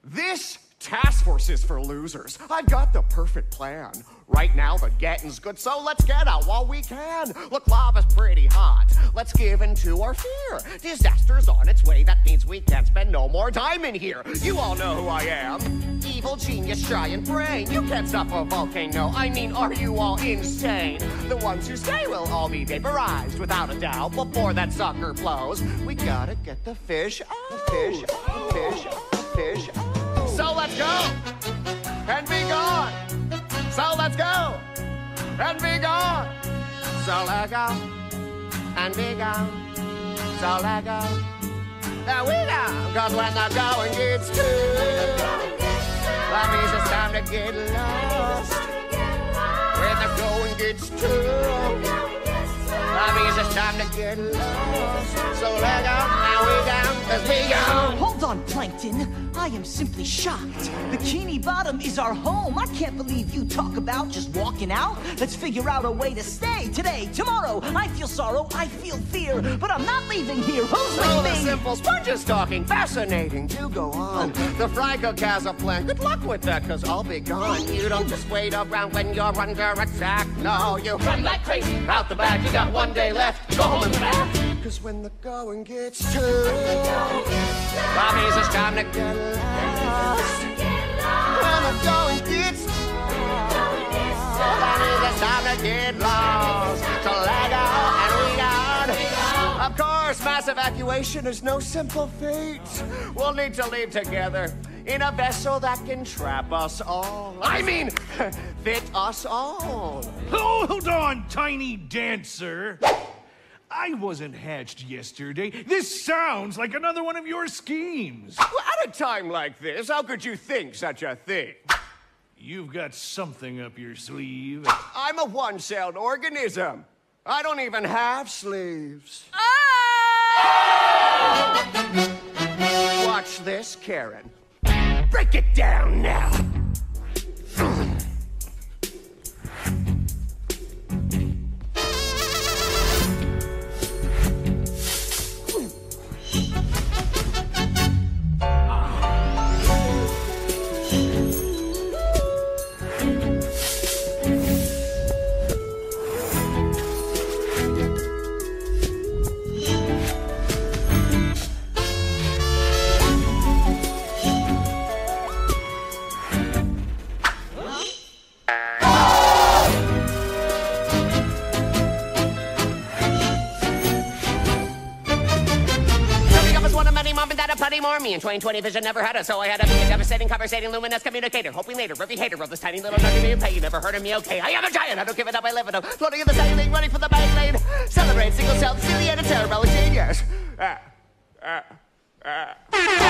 This task force is for losers. I've got the perfect plan. Right now the getting's good, so let's get out while we can. Look, lava's pretty hot. Let's give in to our fear. Disaster's on its way, that means we can't spend no more time in here. You all know who I am. Evil genius, giant brain. You can't stop a volcano. I mean, are you all insane? The ones who stay will all be vaporized, without a doubt, before that sucker blows. We gotta get the fish out. The fish, the fish, the fish out. So let's go and be gone. So let's go and be gone. So let go and be gone. So let go and we go. Cause when the going gets too, that means it's time to get lost. When the going gets too, that means it's time to get lost. So let go and we go, cause we go. Hold on, Plankton. I am simply shocked. Bikini Bottom is our home. I can't believe you talk about just walking out. Let's figure out a way to stay today, tomorrow. I feel sorrow, I feel fear, but I'm not leaving here. Who's Oh, the leaving? simple sponge is talking. Fascinating. Do go on. The fry cook has a plan. Good luck with that, cause I'll be gone. You don't just wait around when you're under attack. No, you run like crazy out the back. You got 1 day left. Go home and back. Cause when the going gets too, that means it's time to get lost. When the going gets too, that means it's time to get lost. So let go and we go. Of course, mass evacuation is no simple feat. We'll need to leave together in a vessel that can trap us all. I mean, fit us all. Hold on, tiny dancer. I wasn't hatched yesterday. This sounds like another one of your schemes. Well, at a time like this, how could you think such a thing? You've got something up your sleeve. I'm a one-celled organism. I don't even have sleeves. Watch this, Karen. Break it down now. Me in 2020 vision never had us, so I had to be a devastating, conversating, luminous communicator. Hoping later, every hater of this tiny little nugget me pay. You never heard of me, okay? I am a giant, I don't give it up, I live it up. Floating in the sailing, running for the bank lane. Celebrate single cell, silly and a cerebral genius.